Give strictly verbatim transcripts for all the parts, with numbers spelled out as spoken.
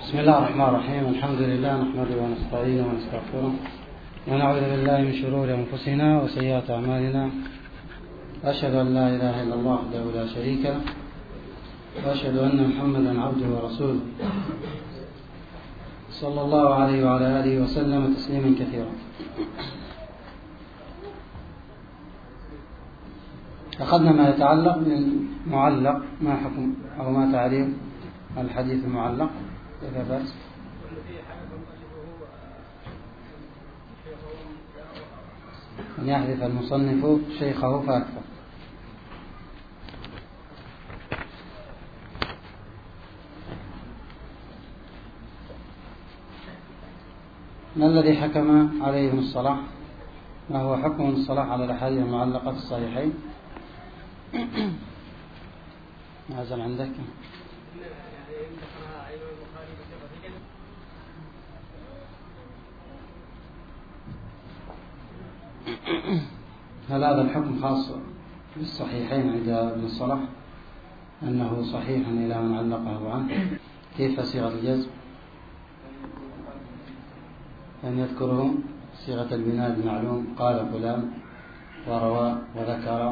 بسم الله الرحمن الرحيم. الحمد لله نحمده ونستعينه ونستغفره ونعوذ بالله من شرور أنفسنا وسيئات أعمالنا. أشهد أن لا إله إلا الله وحده لا شريك له وأشهد أن محمدا عبده ورسوله صلى الله عليه وعلى آله وسلم تسليما كثيرا. أخذنا ما يتعلق من معلق، ما حكم أو ما تعريف الحديث المعلق؟ كيف بأس؟ أن يحذف المصنف شيخه فأكثر. ما الذي حكم عليه ابن الصلاح؟ ما هو حكم ابن الصلاح على الأحاديث المعلقة الصحيحين؟ نازل عندك؟ هل هذا الحكم خاص بالصحيحين عند ابن الصلاح أنه صحيح إلى من علقه عنه؟ كيف صيغة الجزم؟ أن يذكره صيغة البناء المعلوم، قال فلان وروى وذكر.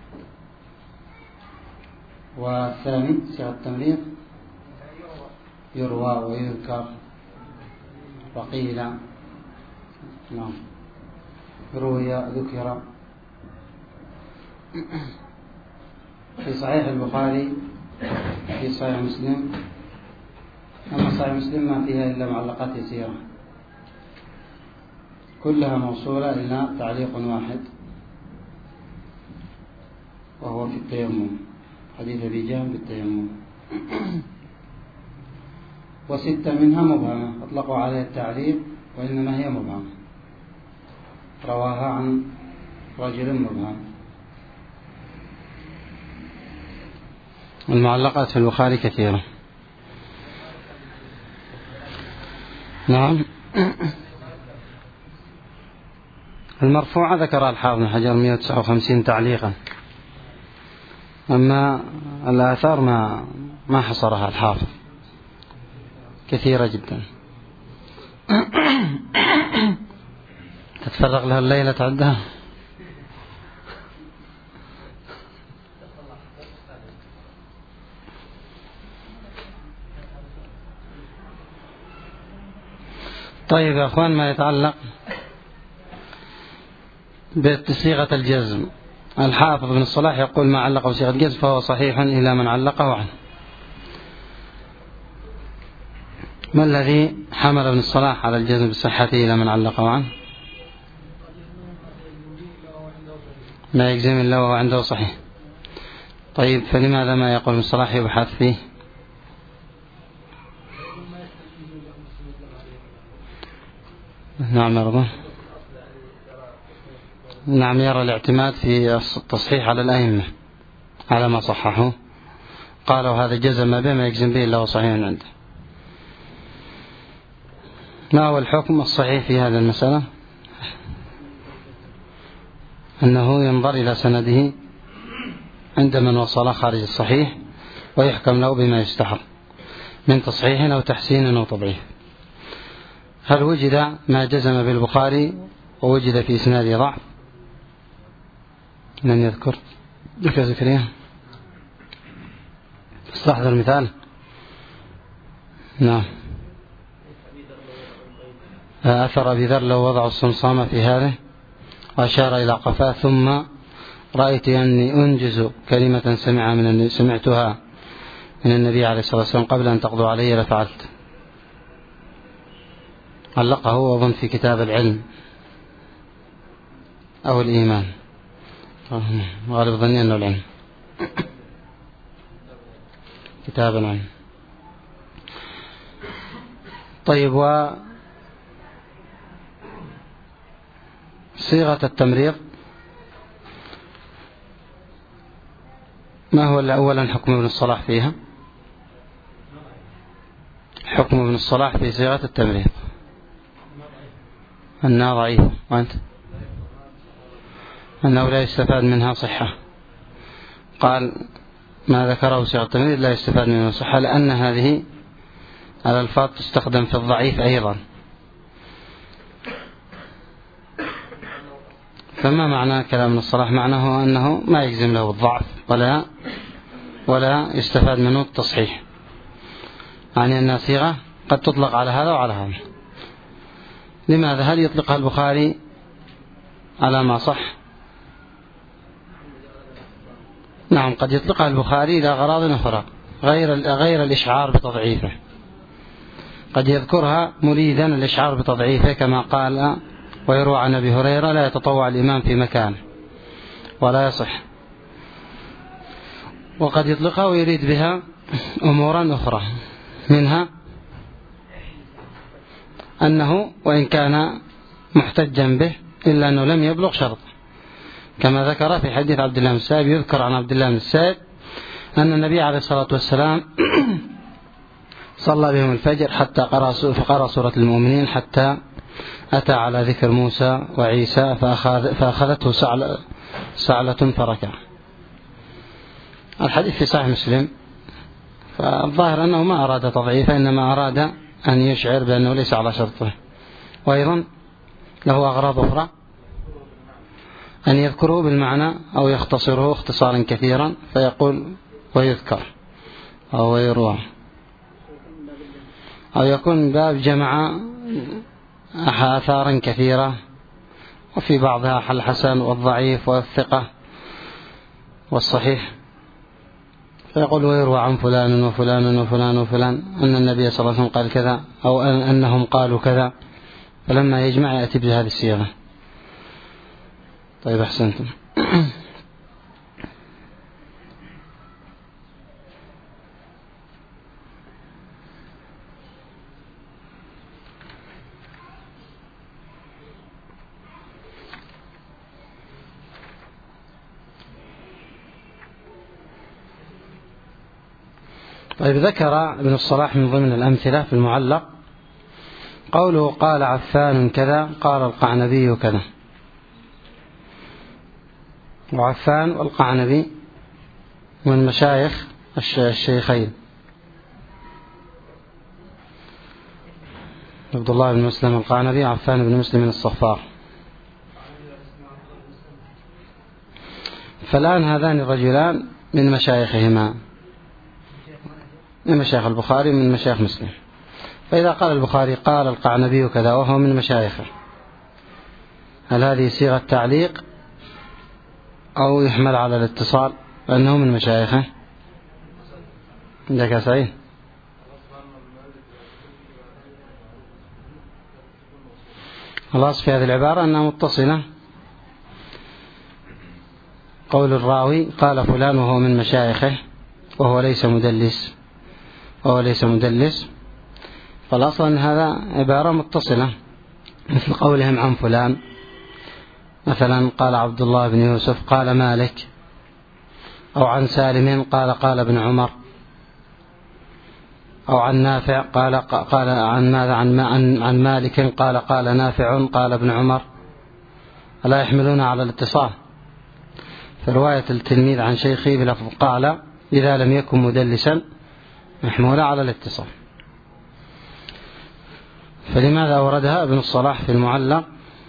والثاني صيغة التمريض، يروى ويذكر وقيل، نعم، روي ذكر. في صحيح البخاري في صحيح مسلم، أما صحيح مسلم ما فيها إلا معلقات يسيرة كلها موصولة إلا تعليق واحد وهو في التيمم، حديث أبي جهم بالتيمم. وستة منها مبهمة أطلقوا عليها التعليق وإنما هي مبهمة، رواها عن رجل مبهم. المعلقات في البخاري كثيرة. نعم. المرفوعة ذكر الحافظ بن حجر مئة وتسعة وخمسين تعليقا، أما الآثار ما ما حصرها الحافظ، كثيرة جدا. تتفرغ لها الليلة تعدها. طيب يا أخوان، ما يتعلق بصيغة الجزم، الحافظ بن الصلاح يقول ما علقه بصيغة الجزم فهو صحيح إلى من علقه عنه. ما الذي حمل ابن الصلاح على الجزم بصحته إلى من علقه عنه؟ لا يجزم إلا وهو عنده صحيح. طيب فلماذا ما يقول ابن الصلاح يبحث فيه؟ نعم يرضى. نعم، يرى الاعتماد في التصحيح على الأئمة على ما صححوا، قالوا هذا جزم به ما يجزم به إلا هو صحيح عنده. ما هو الحكم الصحيح في هذه المسألة؟ أنه ينظر إلى سنده عند من وصل خارج الصحيح ويحكم له بما يستحق من تصحيح أو تحسين أو تضعيف. هل وجد ما جزم بالبخاري ووجد في إسناده ضعف؟ من يذكر؟ ذكر زكريا استحضر مثال. نعم. أثر أبي ذر لو وضع الصمصام في هذه وأشار إلى قفاه ثم رأيت أني أنجز كلمة سمع من سمعتها من النبي عليه الصلاة والسلام قبل أن تقضوا علي لفعلت. علقه أظن في كتاب العلم أو الإيمان، غالب ظني أنه العلم، كتاب العلم. طيب، وصيغة التمريض ما هو أولا حكم ابن الصلاح فيها؟ حكم ابن الصلاح في صيغة التمريض أنها ضعيفة، وأنت أنه لا يستفاد منها صحة. قال ما ذكره صيغة التمريض لا يستفاد منها صحة لأن هذه الألفاظ تستخدم في الضعيف أيضا. فما معنى كلام ابن الصلاح؟ معناه أنه ما يجزم له الضعف ولا ولا يستفاد منه التصحيح، يعني أن صيغة قد تطلق على هذا وعلى هذا. لماذا؟ هل يطلقها البخاري على ما صح؟ نعم، قد يطلقها البخاري إلى أغراض أخرى غير غير الإشعار بتضعيفه. قد يذكرها مريدا الإشعار بتضعيفه، كما قال ويروى عن أبي هريرة: لا يتطوع الإمام في مكان ولا يصح. وقد يطلقها ويريد بها أمورا أخرى، منها أنه وإن كان محتجا به إلا أنه لم يبلغ شرط، كما ذكر في حديث عبد الله بن السائب. يذكر عن عبد الله بن السائب أن النبي عليه الصلاة والسلام صلى بهم الفجر حتى قرأ فقرأ سورة المؤمنين حتى أتى على ذكر موسى وعيسى فأخذ فأخذته سعلة, سعلة فركع. الحديث في صحيح مسلم. فالظاهر أنه ما أراد تضعيفه، إنما أراد أن يشعر بأنه ليس على شرطه. وأيضا له أغراض أخرى، أن يذكره بالمعنى أو يختصره اختصارا كثيرا فيقول ويذكر أو يروى، أو يكون باب جمع آثارا كثيرة وفي بعضها الحسن والضعيف والثقة والصحيح، فيقول ويروى عن فلان وفلان وفلان وفلان أن النبي صلى الله عليه وسلم قال كذا، أو أنهم قالوا كذا، فلما يجمع يأتي بهذه الصيغة. طيب، أحسنتم. طيب، ذكر ابن الصلاح من ضمن الأمثلة في المعلق قوله: قال عفان كذا، قال القعنبي كذا. وعفان والقعنبي من مشايخ الشيخين عبد الله بن مسلم القعنبي، عفان بن مسلم الصفار. فالآن هذان الرجلان من مشايخهما، من مشايخ البخاري من مشايخ مسلم. فإذا قال البخاري قال القعنبي كذا وهو من مشايخه، هل هذه صيغة تعليق أو يحمل على الاتصال لأنه من مشايخه؟ عندك يا سعيد؟ الأصل في هذه العبارة أنها متصلة. قول الراوي قال فلان وهو من مشايخه وهو ليس مدلس وهو ليس مدلس فالأصل أن هذا عبارة متصلة، مثل قولهم عن فلان، مثلا قال عبد الله بن يوسف قال مالك، أو عن سالم قال قال ابن عمر، أو عن نافع قال قال عن ماذا عن عن, عن مالك قال قال نافع قال ابن عمر، ألا يحملون على الاتصال؟ في رواية التلميذ عن شيخه بلفظ قال إذا لم يكن مدلسا محمولة على الاتصال. فلماذا أوردها ابن الصلاح في المعلق؟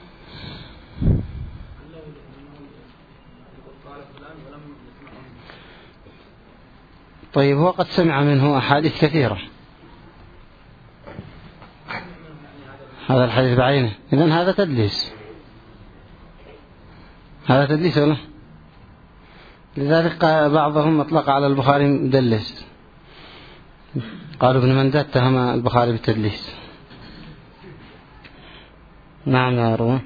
طيب، هو قد سمع منه أحاديث كثيرة، هذا الحديث بعينه، إذن هذا تدليس، هذا تدليس ولا؟ لذلك بعضهم أطلق على البخاري مدلس، قالوا ابن مندة اتهم البخاري بالتدليس. نعم يا روح.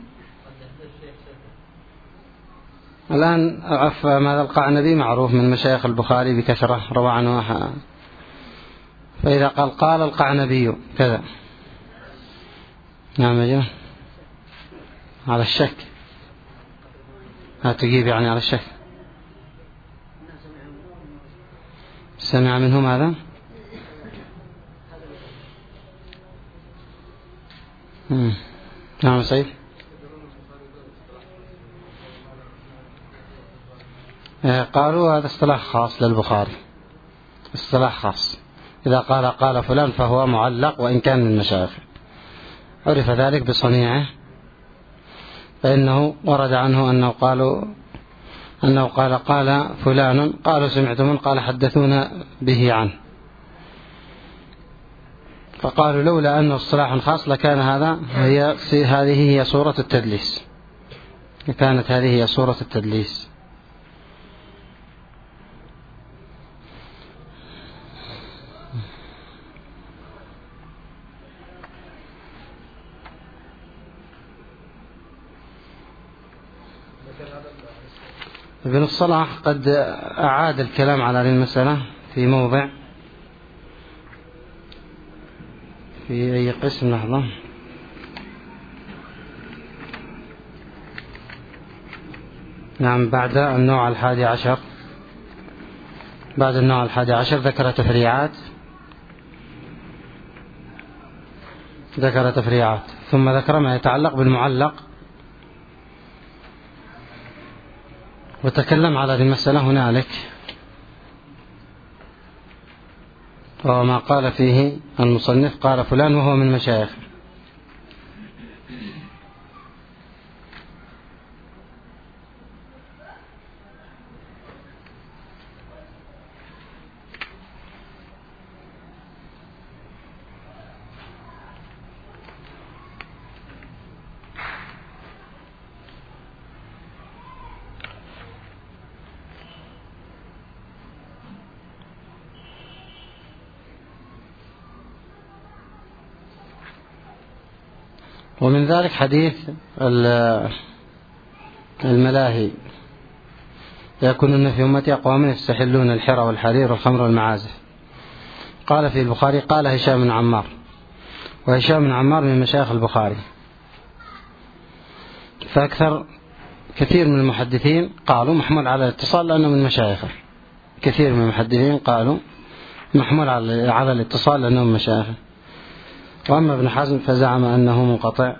الآن عف ماذا القعنبي معروف من مشايخ البخاري بكثرة، روى عنه. فإذا قال قال القعنبي كذا، نعم يا على الشك، ها تجيب يعني على الشك. سمع منهم هذا؟ نعم سيد. قالوا هذا اصطلاح خاص للبخاري، اصطلاح خاص، إذا قال قال فلان فهو معلق وإن كان من مشايخه، عرف ذلك بصنيعه، فإنه ورد عنه أنه قالوا أنه قال قال فلان، قالوا سمعت من قال حدثونا به عنه، فقالوا لولا أنه اصطلاح خاص لكان هذا هي هذه هي صورة التدليس، كانت هذه هي صورة التدليس. ابن الصلاح قد أعاد الكلام على هذه المسألة في موضع، في أي قسم لحظة، نعم بعد النوع الحادي عشر، بعد النوع الحادي عشر ذكر تفريعات، ذكر تفريعات ثم ذكر ما يتعلق بالمعلق، وتكلم على هذه المسألة هنالك، وما قال فيه المصنف قال فلان وهو من مشايخ. ومن ذلك حديث الملاهي، يكونون في أمتي أقوام يستحلون الحرى والحرير والخمر والمعازف. قال في البخاري قال هشام بن عمار، وهشام بن عمار من مشايخ البخاري، فأكثر كثير من المحدثين قالوا محمول على الاتصال لأنه من مشايخه، كثير من المحدثين قالوا محمول على الاتصال لأنه من مشايخه. وأما ابن حزم فزعم أنه منقطع.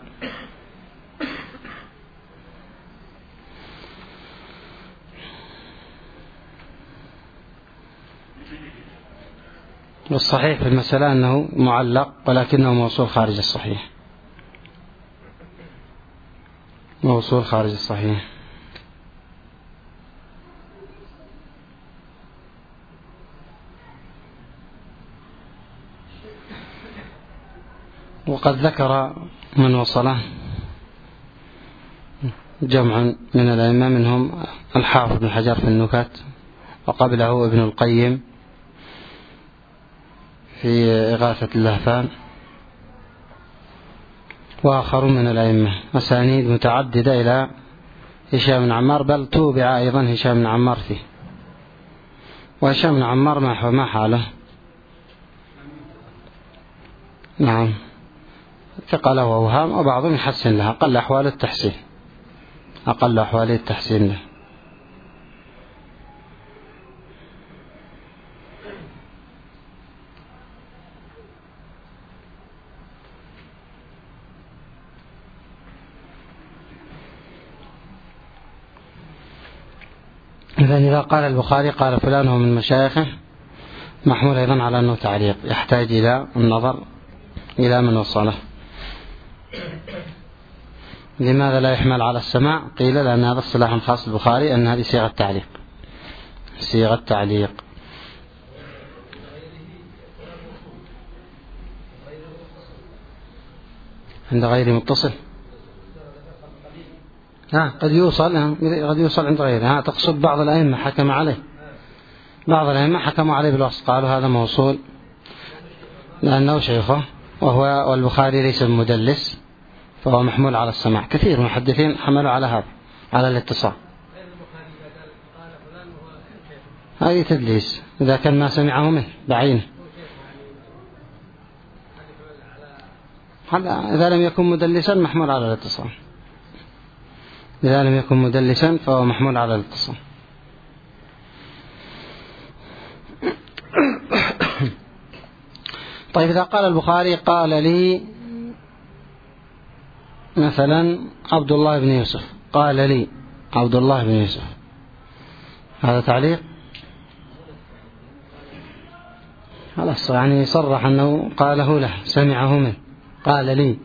والصحيح في المسألة أنه معلق ولكنه موصول خارج الصحيح، موصول خارج الصحيح. وقد ذكر من وصله جمع من الأئمة، منهم الحافظ بن حجر في النكت، وقبله ابن القيم في إغاثة اللهفان، وآخر من الأئمة، أسانيد متعددة إلى هشام بن عمار، بل توبع أيضا هشام بن عمار فيه. وهشام بن عمار ما حاله؟ نعم ثقة له وأوهام، وبعضهم يحسن لها، أقل أحوال التحسين، أقل أحوال التحسين له. إذن إذا قال البخاري قال فلان هو من مشايخه، محمول أيضا على أنه تعليق، يحتاج إلى النظر إلى من وصله. لماذا لا يحمل على السماع؟ قيل لأن هذا الصلاح خاص البخاري، أن هذه صيغة تعليق، صيغة تعليق. عند غير متصل، ها قد يوصل، قد يوصل عند غيره. ها تقصد بعض الأئمة حكم عليه، بعض الأئمة حكموا عليه بالوصف، قالوا هذا موصول لأنه شيخه، وهو والبخاري ليس مدلس فهو محمول على السماع. كثير من المحدثين حملوا على هذا، على الاتصال. هذه تدليس إذا كان ما سمعه منه بعينه، إذا لم يكن مدلسا محمول على الاتصال، إذا لم يكن مدلسا فهو محمول على الاتصال. طيب إذا قال البخاري قال لي مثلا عبد الله بن يوسف، قال لي عبد الله بن يوسف، هذا تعليق؟ خلاص يعني صرح أنه قاله له، سمعه منه، قال لي،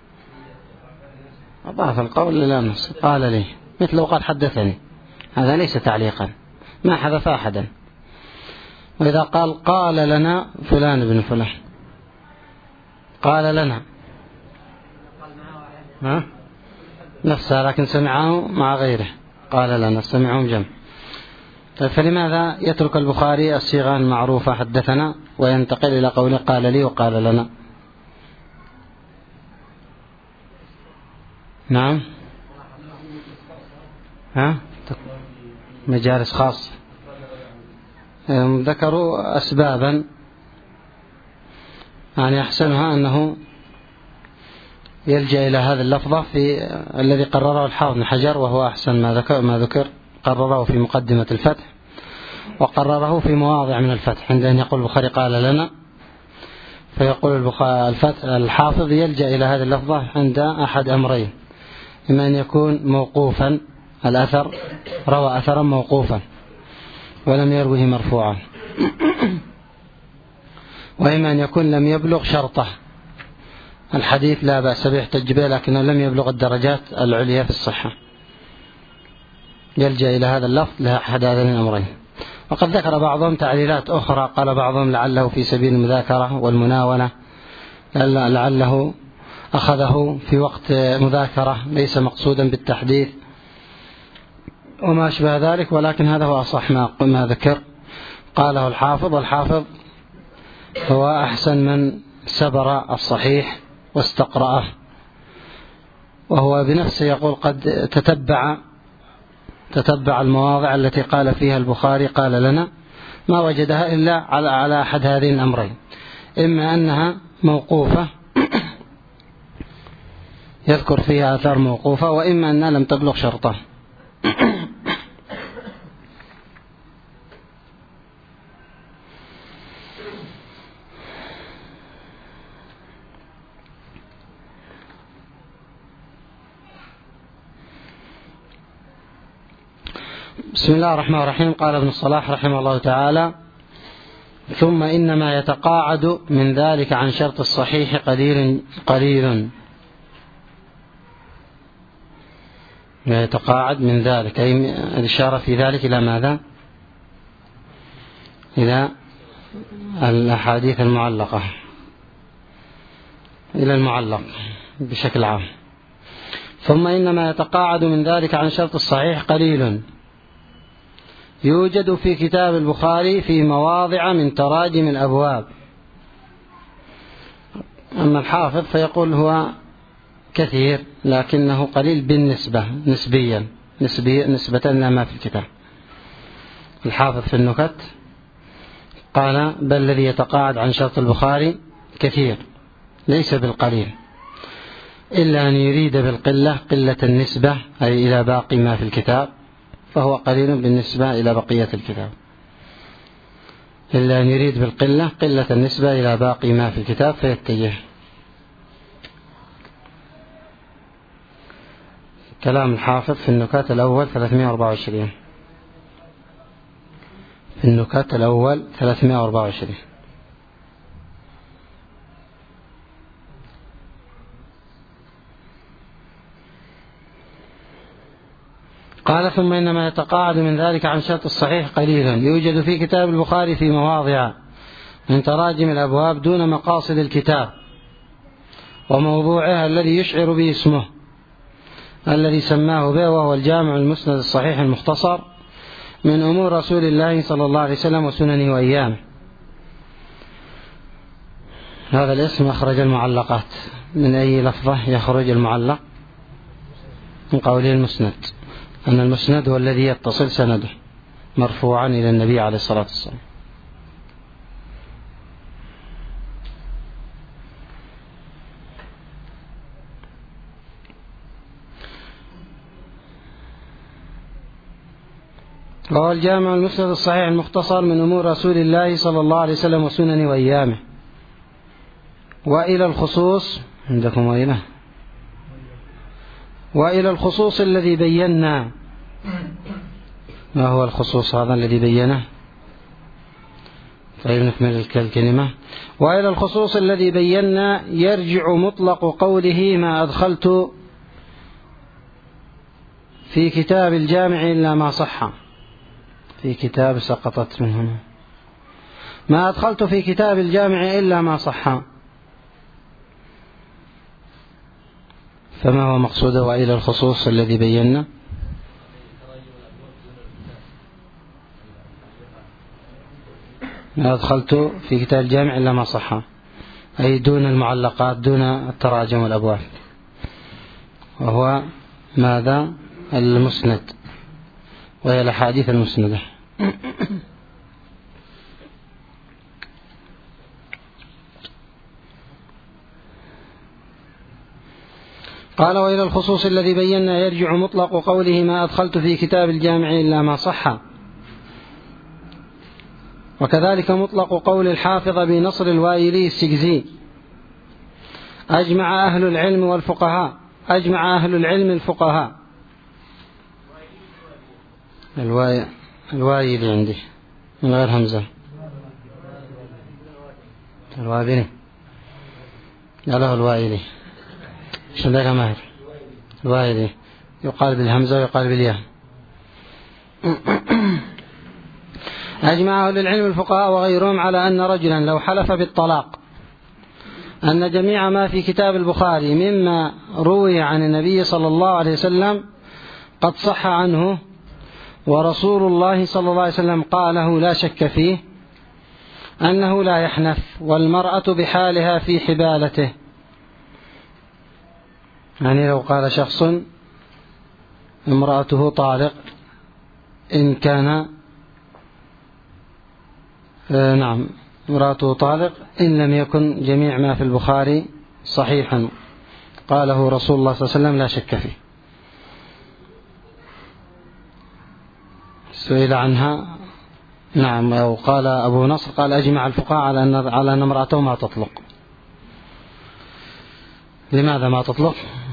أضاف القول إلى النص، قال لي، مثل وقد حدثني، هذا ليس تعليقا، ما حذف أحدا. وإذا قال قال لنا فلان بن فلان، قال لنا ها؟ نفسها، لكن سمعه مع غيره، قال لنا، سمعهم جمع. فلماذا يترك البخاري الصيغة المعروفة حدثنا وينتقل إلى قوله قال لي وقال لنا؟ نعم، ها؟ مجالس خاصة. ذكروا أسبابا، يعني أحسنها أنه يلجأ إلى هذه اللفظة في الذي قرره الحافظ بن حجر، وهو أحسن ما ذكر, ما ذكر قرره في مقدمة الفتح، وقرره في مواضع من الفتح، عند أن يقول البخاري قال لنا، فيقول الفتح الحافظ يلجأ إلى هذه اللفظة عند أحد أمرين: إما أن يكون موقوفا، الأثر روى أثرا موقوفا ولم يروه مرفوعا، وإما أن يكون لم يبلغ شرطه، الحديث لا بأس به يحتج به لكنه لم يبلغ الدرجات العليا في الصحة، يلجأ إلى هذا اللفظ لأحد هذين الأمرين. وقد ذكر بعضهم تعليلات أخرى، قال بعضهم لعله في سبيل المذاكرة والمناولة، لعله أخذه في وقت مذاكرة ليس مقصودا بالتحديث وما أشبه ذلك، ولكن هذا هو أصح ما ذكر قاله الحافظ. والحافظ هو أحسن من سبر الصحيح واستقرأه، وهو بنفسه يقول قد تتبع تتبع المواضع التي قال فيها البخاري قال لنا، ما وجدها إلا على على أحد هذين الأمرين: إما أنها موقوفة يذكر فيها آثار موقوفة، وإما أنها لم تبلغ شرطه. بسم الله الرحمن الرحيم. قال ابن الصلاح رحمه الله تعالى: ثم إنما يتقاعد من ذلك عن شرط الصحيح قليل قليل يتقاعد من ذلك، أي الإشارة في ذلك إلى ماذا؟ إلى الأحاديث المعلقة، إلى المعلق بشكل عام. ثم إنما يتقاعد من ذلك عن شرط الصحيح قليل يوجد في كتاب البخاري في مواضع من تراجم الأبواب. أما الحافظ فيقول هو كثير لكنه قليل بالنسبة نسبيا نسبيا نسبة لما في الكتاب. الحافظ في النكت قال: بل الذي يتقاعد عن شرط البخاري كثير ليس بالقليل، إلا أن يريد بالقلة قلة النسبة أي إلى باقي ما في الكتاب، فهو قليل بالنسبة إلى بقية الكتاب. إلا أن يريد بالقلة قلة النسبة إلى باقي ما في الكتاب فيتجه. كلام الحافظ في النكات الأول ثلاثمائة وأربعة وعشرين، في النكات الأول ثلاثمائة وأربعة وعشرين. قال: ثم إنما يتقاعد من ذلك عن شرط الصحيح قليلا يوجد في كتاب البخاري في مواضع من تراجم الأبواب دون مقاصد الكتاب وموضوعها الذي يشعر به اسمه الذي سماه به، وهو الجامع المسند الصحيح المختصر من أمور رسول الله صلى الله عليه وسلم وسننه وأيامه. هذا الاسم أخرج المعلقات. من أي لفظة يخرج المعلق؟ من قوله المسند، أن المسند هو الذي يتصل سنده مرفوعا إلى النبي عليه الصلاة والسلام. وهو الجامع المسند الصحيح المختصر من أمور رسول الله صلى الله عليه وسلم وسننه وأيامه. وإلى الخصوص عندكم وإلى وإلى الخصوص الذي بينا. ما هو الخصوص هذا الذي بينه؟ طيب نكمل الكلمة. وإلى الخصوص الذي بينا يرجع مطلق قوله ما أدخلت في كتاب الجامع إلا ما صح. في كتاب سقطت من هنا. ما أدخلت في كتاب الجامع إلا ما صح، فما هو مقصوده وإلى الخصوص الذي بينا؟ ما أدخلت في كتاب الجامع إلا ما صح، أي دون المعلقات، دون التراجم والأبواب، وهو ماذا؟ المسند، وهي الأحاديث المسندة. قال وإلى الخصوص الذي بينا يرجع مطلق قوله ما أدخلت في كتاب الجامع إلا ما صح، وكذلك مطلق قول الحافظ بنصر الوايلي السجزي أجمع أهل العلم والفقهاء أجمع أهل العلم الفقهاء. الواي الوايلي عندي من غير همزة، الوايلي له الوايلي شو ذاك ماهر؟ الوايلي يقال بالهمزة ويقال بالياء. أجمع أهل العلم الفقهاء وغيرهم على أن رجلا لو حلف بالطلاق أن جميع ما في كتاب البخاري مما روي عن النبي صلى الله عليه وسلم قد صح عنه، ورسول الله صلى الله عليه وسلم قاله لا شك فيه، أنه لا يحنث والمرأة بحالها في حبالته. يعني لو قال شخص امرأته طالق إن كان آه نعم امرأته طالق إن لم يكن جميع ما في البخاري صحيحا، قاله رسول الله صلى الله عليه وسلم لا شك فيه. سئل عنها نعم، أو قال أبو نصر قال أجمع الفقهاء على أن على أن امرأته ما تطلق. لماذا ما تطلق؟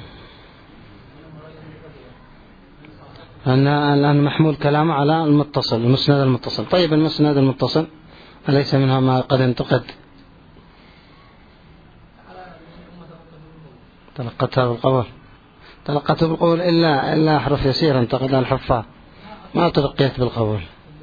أن الآن محمول كلامه على المتصل، المسند المتصل. طيب المسند المتصل أليس منها ما قد انتقد؟ تلقتها بالقول تلقته بالقول إلا إلا أحرف يسير انتقد الحفاظ، ما تلقيت بالقول.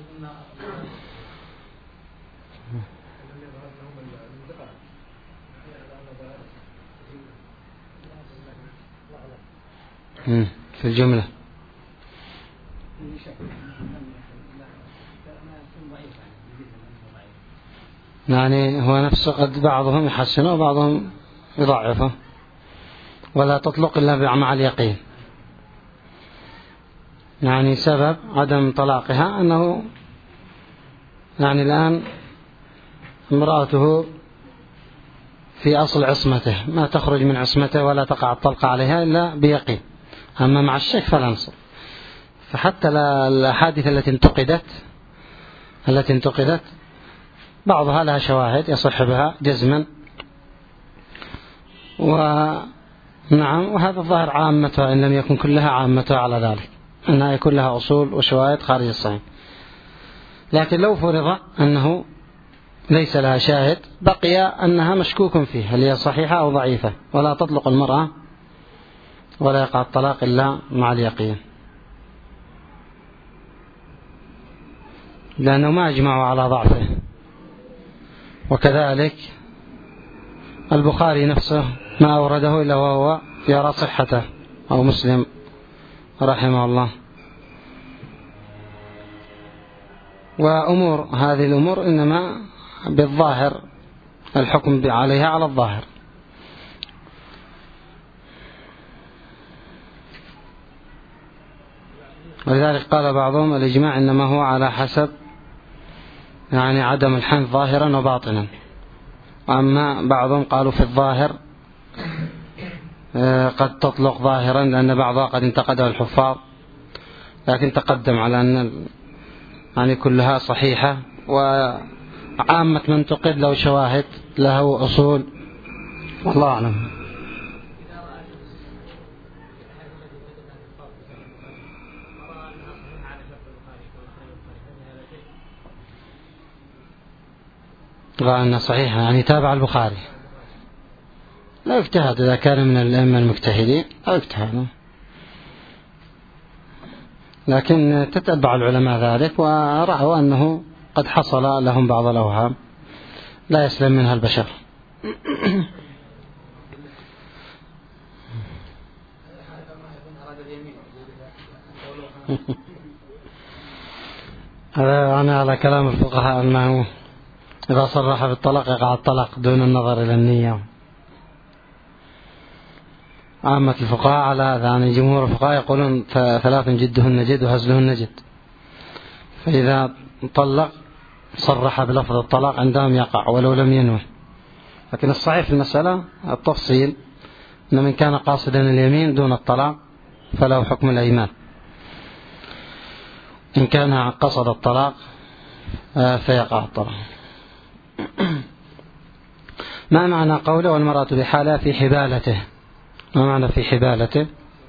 في الجملة يعني هو نفسه قد بعضهم يحسنه وبعضهم يضعفه، ولا تطلق إلا مع اليقين. يعني سبب عدم طلاقها أنه يعني الآن امرأته في أصل عصمته، ما تخرج من عصمته ولا تقع الطلقة عليها إلا بيقين، أما مع الشك فلا نصر. فحتى الأحاديث التي انتقدت التي انتقدت بعضها لها شواهد يصح بها جزما، ونعم وهذا الظاهر عامتها إن لم يكن كلها عامتها على ذلك، أنها يكون لها أصول وشواهد خارج الصحيح. لكن لو فرض أنه ليس لها شاهد بقي أنها مشكوك فيه هل هي صحيحة أو ضعيفة، ولا تطلق المرأة ولا يقع الطلاق إلا مع اليقين، لأنه ما أجمعوا على ضعفه. وكذلك البخاري نفسه ما أورده إلا وهو يرى صحته، أو مسلم رحمه الله. وأمور هذه الأمور إنما بالظاهر، الحكم عليها على الظاهر. ولذلك قال بعضهم الإجماع إنما هو على حسب يعني عدم الحنث ظاهرا وباطنا، أما بعضهم قالوا في الظاهر قد تطلق ظاهرا لأن بعضها قد انتقده الحفاظ، لكن تقدم على أن يعني كلها صحيحة، وعامة من تقد له شواهد له أصول، والله أعلم. طبعا أنه صحيح، يعني تابع البخاري، لا اجتهد إذا كان من الأئمة المجتهدين أو اجتهد، لكن تتبع العلماء ذلك ورأوا أنه قد حصل لهم بعض الأوهام لا يسلم منها البشر. هذا أنا على كلام الفقهاء أنه إذا صرح بالطلاق يقع الطلاق دون النظر إلى النية. عامة الفقهاء على هذا، يعني جمهور الفقهاء يقولون ثلاث جدهن جد وهزلهن جد، فإذا طلق صرح بلفظ الطلاق عندهم يقع ولو لم ينوه. لكن الصحيح في المسألة التفصيل أن من كان قاصدا اليمين دون الطلاق فله حكم الأيمان، إن كان قصد الطلاق فيقع الطلاق. ما معنى قوله والمرأة بحالها في حبالته؟ ما معنى في حبالته؟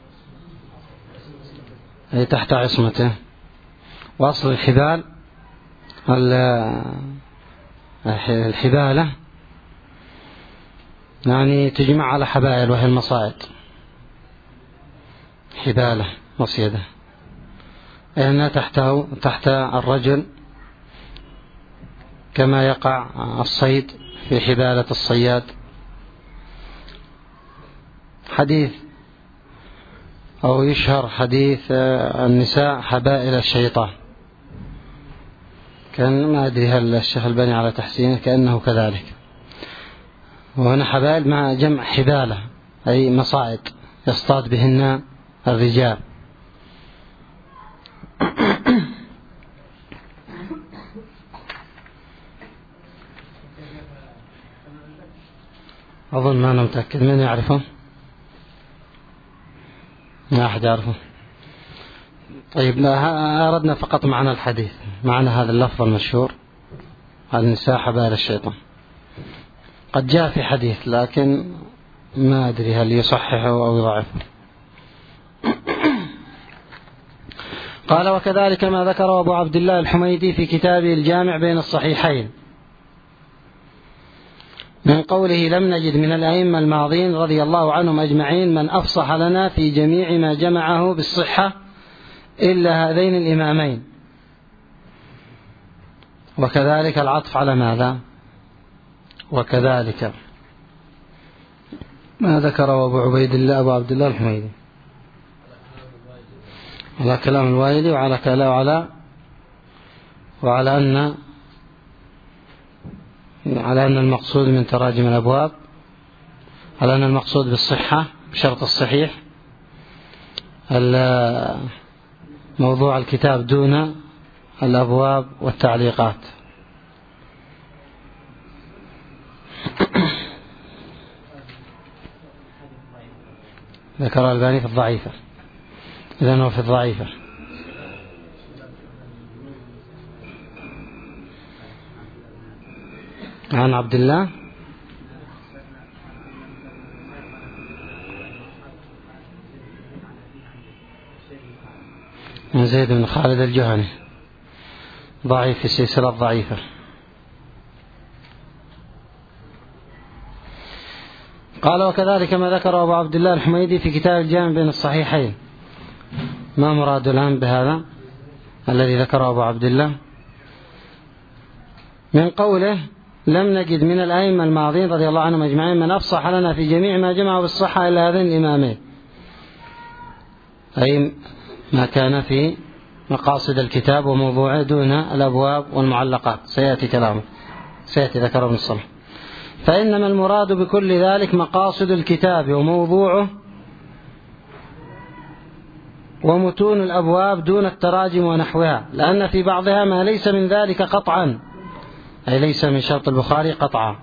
أي تحت عصمته. وأصل الحبال الحبالة يعني تجمع على حبائل وهي المصائد، حبالة مصيدة، أنها تحته تحت الرجل كما يقع الصيد في حبالة الصياد. حديث أو يشهر حديث النساء حبائل الشيطان، كان ما أدري هل الشيخ الباني على تحسينه كأنه كذلك. وهنا حبائل مع جمع حبالة أي مصائد يصطاد بهن الرجال. أظن ما أنا متأكد، من يعرفه؟ ما أحد يعرفه. طيب أردنا فقط معنى الحديث، معنى هذا اللفظ المشهور النساء حبائل الشيطان. قد جاء في حديث لكن ما أدري هل يصححه أو يضعفه. قال وكذلك ما ذكر أبو عبد الله الحميدي في كتابه الجامع بين الصحيحين من قوله لم نجد من الأئمة الماضين رضي الله عنهم أجمعين من أفصح لنا في جميع ما جمعه بالصحة إلا هذين الإمامين. وكذلك العطف على ماذا؟ وكذلك ما ذكر أبو عبيد الله أبو عبد الله الحميدي على كلام الوايلي وعلى كلام وعلى وعلى أن على أن المقصود من تراجم الأبواب على أن المقصود بالصحة بشرط الصحيح موضوع الكتاب دون الأبواب والتعليقات. ذكر الباني في الضعيفة، إذن هو في الضعيفة. عن عبد الله من زيد بن خالد الجهني، ضعيف في السلسلة الضعيفة. قال وكذلك ما ذكر أبو عبد الله الحميدي في كتاب الجامع بين الصحيحين. ما مراد الآن بهذا الذي ذكره أبو عبد الله؟ من قوله لم نجد من الأئمة الماضين رضي الله عنهم أجمعين من أفصح لنا في جميع ما جمعوا بالصحة إلا هذين الإمامين، أي ما كان في مقاصد الكتاب وموضوعه دون الأبواب والمعلقات، سيأتي كلامه سيأتي ذكره ابن الصلاح. فإنما المراد بكل ذلك مقاصد الكتاب وموضوعه ومتون الأبواب دون التراجم ونحوها، لأن في بعضها ما ليس من ذلك قطعا، أي ليس من شرط البخاري قطعا.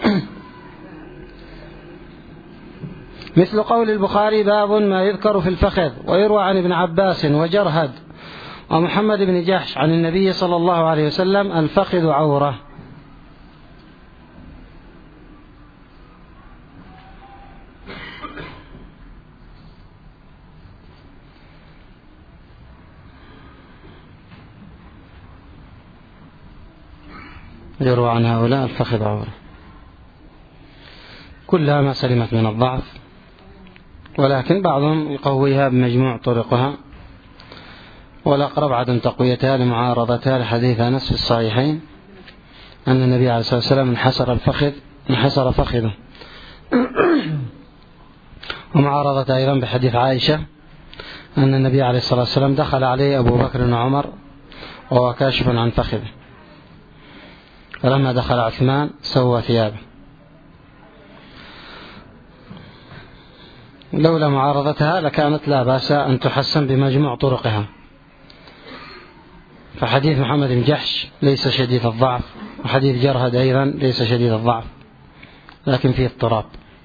مثل قول البخاري باب ما يذكر في الفخذ، ويروى عن ابن عباس وجرهد ومحمد بن جحش عن النبي صلى الله عليه وسلم الفخذ عورة. يروى عن هؤلاء الفخذ عورة، كلها ما سلمت من الضعف، ولكن بعضهم يقويها بمجموع طرقها، والأقرب عدم تقويتها لمعارضتها لحديث أنس في الصحيحين أن النبي عليه الصلاة والسلام انحسر الفخذ انحسر فخذه، ومعارضة أيضا بحديث عائشة أن النبي عليه الصلاة والسلام دخل عليه أبو بكر وعمر وهو كاشف عن فخذه، فلما دخل عثمان سوى ثيابه. لولا معارضتها لكانت لا بأس أن تحسن بمجموع طرقها. فحديث محمد بن جحش ليس شديد الضعف، وحديث جرهد أيضا ليس شديد الضعف، لكن فيه اضطراب.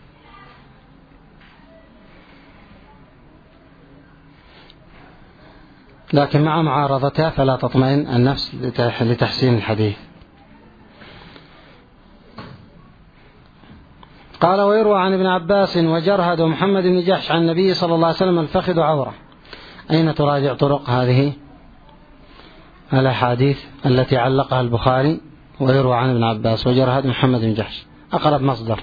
لكن مع معارضتها فلا تطمئن النفس لتحسين الحديث. قال: ويروى عن ابن عباس وجرهد ومحمد بن جحش عن النبي صلى الله عليه وسلم الفخذ عورة. أين تراجع طرق هذه الأحاديث التي علقها البخاري؟ ويروى عن ابن عباس وجرهد محمد بن جحش، أقرب مصدر.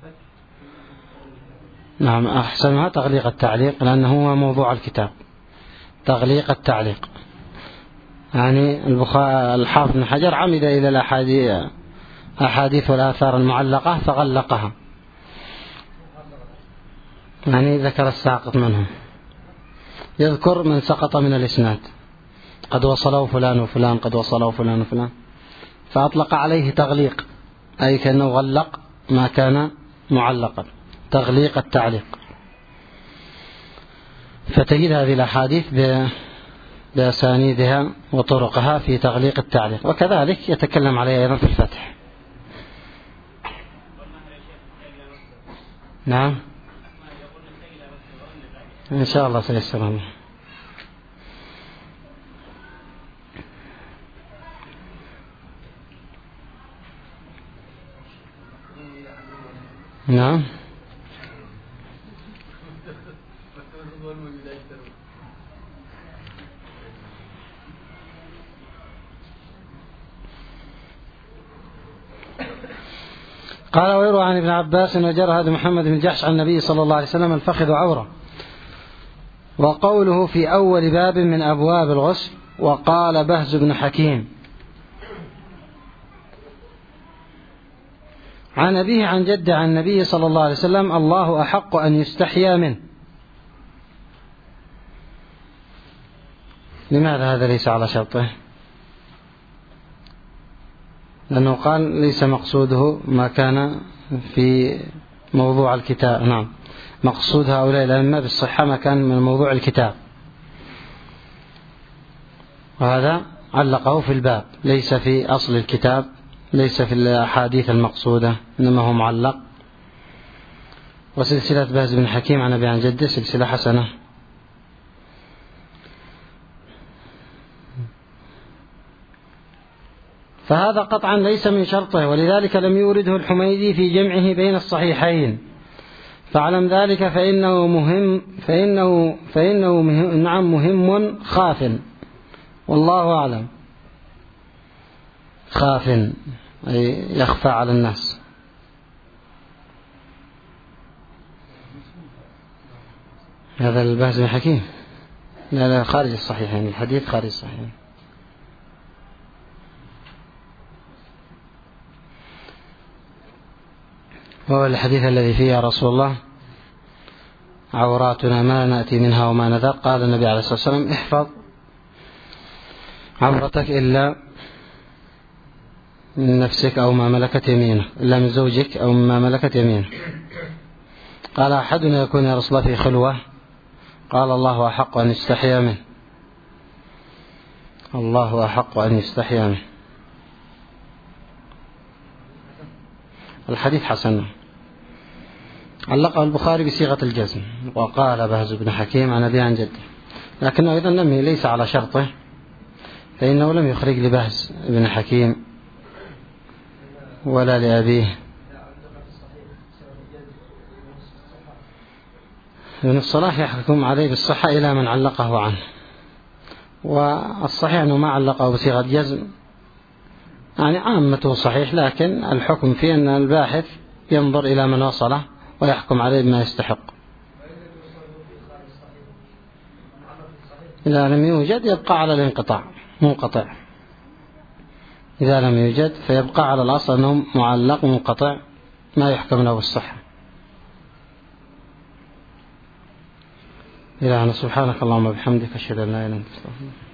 نعم، أحسنها تغليق التعليق، لأنه هو موضوع الكتاب، تغليق التعليق. يعني الحافظ بن حجر عمد إلى الأحاديث والآثار المعلقة فغلقها، يعني ذكر الساقط منهم، يذكر من سقط من الإسناد، قد وصله فلان وفلان، قد وصله فلان وفلان، فأطلق عليه تغليق، أي كأنه غلق ما كان معلقا، تغليق التعليق. فتجد هذه الأحاديث بأسانيدها وطرقها في تغليق التعليق، وكذلك يتكلم عليها أيضا في الفتح. نعم، إن شاء الله سيسر الله. نعم، قال: ويروى عن ابن عباس وجرهد محمد بن جحش عن النبي صلى الله عليه وسلم الفخذ عورة. وقوله في أول باب من أبواب الغسل. وقال بهز بن حكيم عن أبيه عن جده عن النبي صلى الله عليه وسلم: الله أحق أن يستحيا منه. لماذا هذا ليس على شرطه؟ لأنه قال ليس مقصوده ما كان في موضوع الكتاب. نعم، مقصود هؤلاء الأئمة بالصحة ما كان من موضوع الكتاب، وهذا علقه في الباب، ليس في أصل الكتاب، ليس في الأحاديث المقصودة، إنما هو معلق. وسلسلة بهز بن حكيم عن أبي عن جده سلسلة حسنة. فهذا قطعا ليس من شرطه، ولذلك لم يورده الحميدي في جمعه بين الصحيحين. فاعلم ذلك فإنه مهم فإنه فإنه مهم نعم مهم خاف، والله أعلم. خاف أي يخفى على الناس. هذا البهز بن حكيم لا لا خارج الصحيحين، الحديث خارج الصحيحين. وهو الحديث الذي فيه: يا رسول الله عوراتنا ما نأتي منها وما نذر. قال النبي عليه الصلاة والسلام: احفظ عورتك إلا من نفسك أو ما ملكت يمينك، إلا من زوجك أو ما ملكت يمينك. قال: أحدنا يكون يا رسول الله في خلوة؟ قال: الله أحق أن يستحيا منه، الله أحق أن يستحيا منه. الحديث حسن، علقه البخاري بصيغة الجزم. وقال بهز بن حكيم عن أبي عن جده، لكنه أيضا لم ليس على شرطه، فإنه لم يخرج لبهز بن حكيم ولا لأبيه. ابن الصلاح يحكم عليه بالصحة إلى من علقه عنه، والصحيح أنه ما علقه بصيغة جزم، يعني عامته صحيح، لكن الحكم فيه أن الباحث ينظر إلى من وصله ويحكم عليه بما يستحق. إذا لم يوجد يبقى على الانقطاع منقطع، إذا لم يوجد فيبقى على الأصل أنه معلق منقطع ما يحكم له بالصحة. إلهنا سبحانك اللهم وبحمدك أشهد أن لا إله إلا أنت أستغفرك.